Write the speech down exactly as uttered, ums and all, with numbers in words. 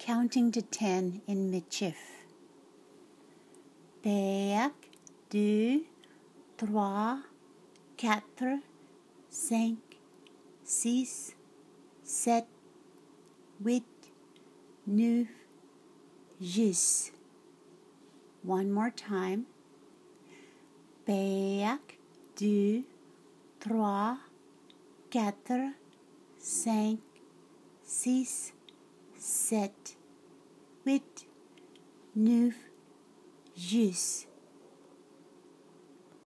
counting to ten in mischief. Un, deux, trois, quatre, cinq, six, sept, huit, neuf, dix. One more time. Un, deux, trois, quatre, cinq, six, sept, huit, neuf, dix.